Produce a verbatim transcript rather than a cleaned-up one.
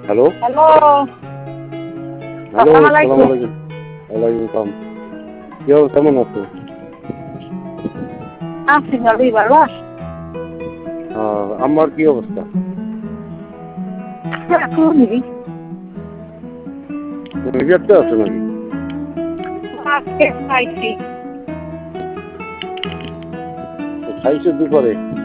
Hello hello hello আসসালামু আসসালামু আলাইকুম। আলাইকুম। ওয়ালাইকুম সালাম। কি অবস্থা, কেমন আছো? আছি ভালোই, ভালো আছি। আহ, আমার কি অবস্থা? শুনি রিজেক্টে আছো নাকি? আজকে খাইছি। খাইছো দুপুরে?